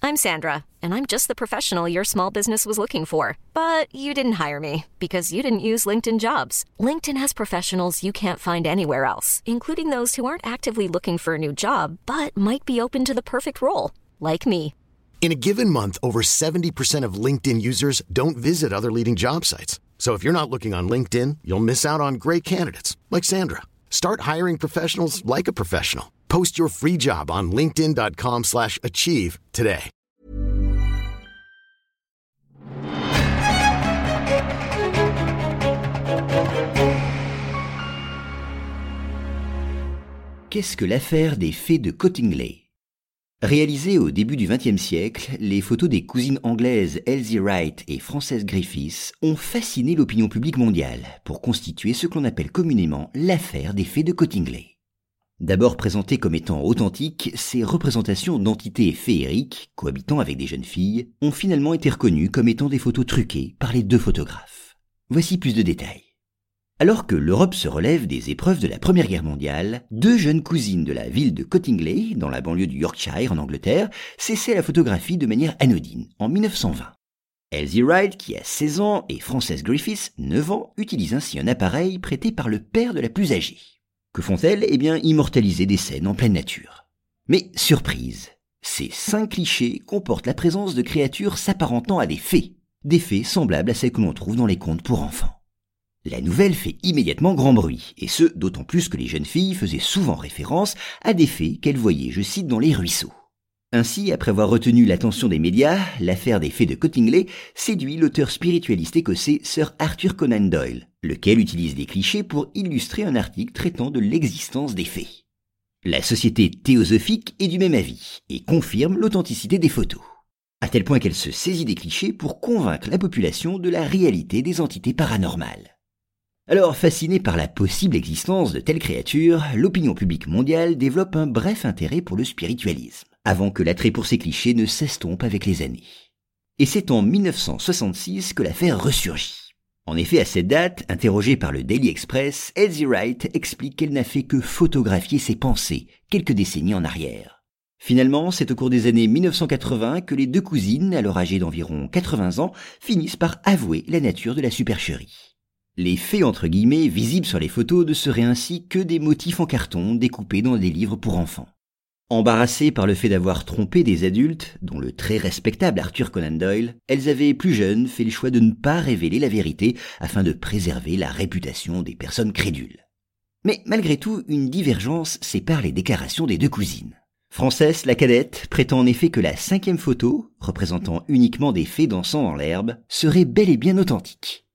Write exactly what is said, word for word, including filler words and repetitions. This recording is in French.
I'm Sandra, and I'm just the professional your small business was looking for. But you didn't hire me because you didn't use LinkedIn Jobs. LinkedIn has professionals you can't find anywhere else, including those who aren't actively looking for a new job, but might be open to the perfect role, like me. In a given month, over seventy percent of LinkedIn users don't visit other leading job sites. So if you're not looking on LinkedIn, you'll miss out on great candidates like Sandra. Start hiring professionals like a professional. Post your free job on linkedin.com slash achieve today. Qu'est-ce que l'affaire des fées de Cottingley ? Réalisées au début du vingtième siècle, les photos des cousines anglaises Elsie Wright et Frances Griffiths ont fasciné l'opinion publique mondiale pour constituer ce que l'on appelle communément l'affaire des fées de Cottingley. D'abord présentées comme étant authentiques, ces représentations d'entités féeriques, cohabitant avec des jeunes filles, ont finalement été reconnues comme étant des photos truquées par les deux photographes. Voici plus de détails. Alors que l'Europe se relève des épreuves de la Première Guerre mondiale, deux jeunes cousines de la ville de Cottingley, dans la banlieue du Yorkshire en Angleterre, s'essaient à la photographie de manière anodine, en mille neuf cent vingt. Elsie Wright, qui a seize ans, et Frances Griffiths, neuf ans, utilisent ainsi un appareil prêté par le père de la plus âgée. Que font-elles ? Eh bien, immortaliser des scènes en pleine nature. Mais, surprise, ces cinq clichés comportent la présence de créatures s'apparentant à des fées, des fées semblables à celles que l'on trouve dans les contes pour enfants. La nouvelle fait immédiatement grand bruit, et ce, d'autant plus que les jeunes filles faisaient souvent référence à des fées qu'elles voyaient, je cite, dans les ruisseaux. Ainsi, après avoir retenu l'attention des médias, l'affaire des fées de Cottingley séduit l'auteur spiritualiste écossais Sir Arthur Conan Doyle, lequel utilise des clichés pour illustrer un article traitant de l'existence des fées. La société théosophique est du même avis, et confirme l'authenticité des photos, à tel point qu'elle se saisit des clichés pour convaincre la population de la réalité des entités paranormales. Alors, fasciné par la possible existence de telles créatures, l'opinion publique mondiale développe un bref intérêt pour le spiritualisme, avant que l'attrait pour ces clichés ne s'estompe avec les années. Et c'est en mille neuf cent soixante-six que l'affaire ressurgit. En effet, à cette date, interrogée par le Daily Express, Elsie Wright explique qu'elle n'a fait que photographier ses pensées, quelques décennies en arrière. Finalement, c'est au cours des années mille neuf cent quatre-vingts que les deux cousines, alors âgées d'environ quatre-vingts ans, finissent par avouer la nature de la supercherie. Les fées entre guillemets visibles sur les photos ne seraient ainsi que des motifs en carton découpés dans des livres pour enfants. Embarrassées par le fait d'avoir trompé des adultes, dont le très respectable Arthur Conan Doyle, elles avaient plus jeunes fait le choix de ne pas révéler la vérité afin de préserver la réputation des personnes crédules. Mais malgré tout, une divergence sépare les déclarations des deux cousines. Frances, la cadette, prétend en effet que la cinquième photo, représentant uniquement des fées dansant dans l'herbe, serait bel et bien authentique.